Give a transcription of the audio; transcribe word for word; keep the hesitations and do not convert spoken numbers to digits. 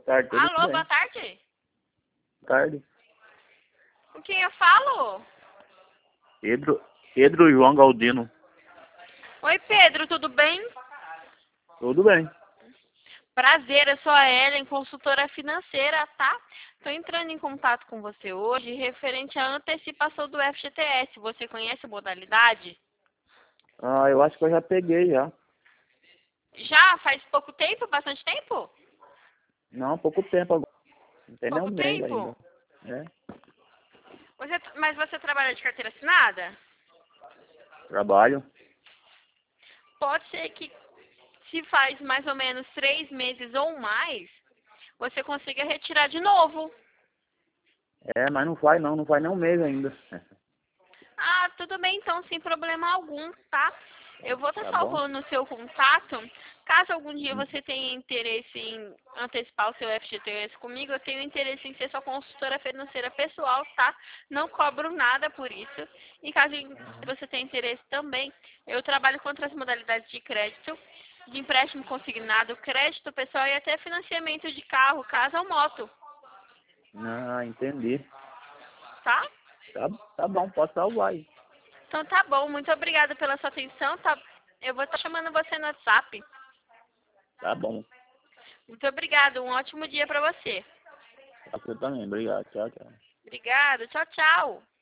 tarde, tudo Alô, bem. boa tarde. Boa tarde. Com quem eu falo? Pedro, Pedro João Galdino. Oi, Pedro, tudo bem? Tudo bem. Prazer, eu sou a Ellen, consultora financeira, tá? Estou entrando em contato com você hoje referente à antecipação do F G T S. Você conhece a modalidade? Ah, eu acho que eu já peguei já. Já? Faz pouco tempo? Bastante tempo? Não, pouco tempo agora. Não tem nem um Pouco mês ainda. tempo? É, Você, mas você trabalha de carteira assinada? trabalho. Pode ser que se faz mais ou menos três meses ou mais, você consiga retirar de novo. É, mas não faz não, não faz nem um mês ainda. Ah, tudo bem então, sem problema algum, tá? Eu vou estar Tá bom? salvando o seu contato. Caso algum dia Hum. você tenha interesse em antecipar o seu F G T S comigo, eu tenho interesse em ser sua consultora financeira pessoal, tá? Não cobro nada por isso. E caso você tenha interesse também, eu trabalho com outras modalidades de crédito, de empréstimo consignado, crédito pessoal e até financiamento de carro, casa ou moto, Ah, entendi. tá? Tá, tá bom, pode salvar aí. Então tá bom, muito obrigada pela sua atenção, tá? Eu vou estar chamando você no WhatsApp. Tá bom. Muito obrigada, um ótimo dia para você. Você também, obrigado. Tchau, tchau. Obrigada, tchau, tchau.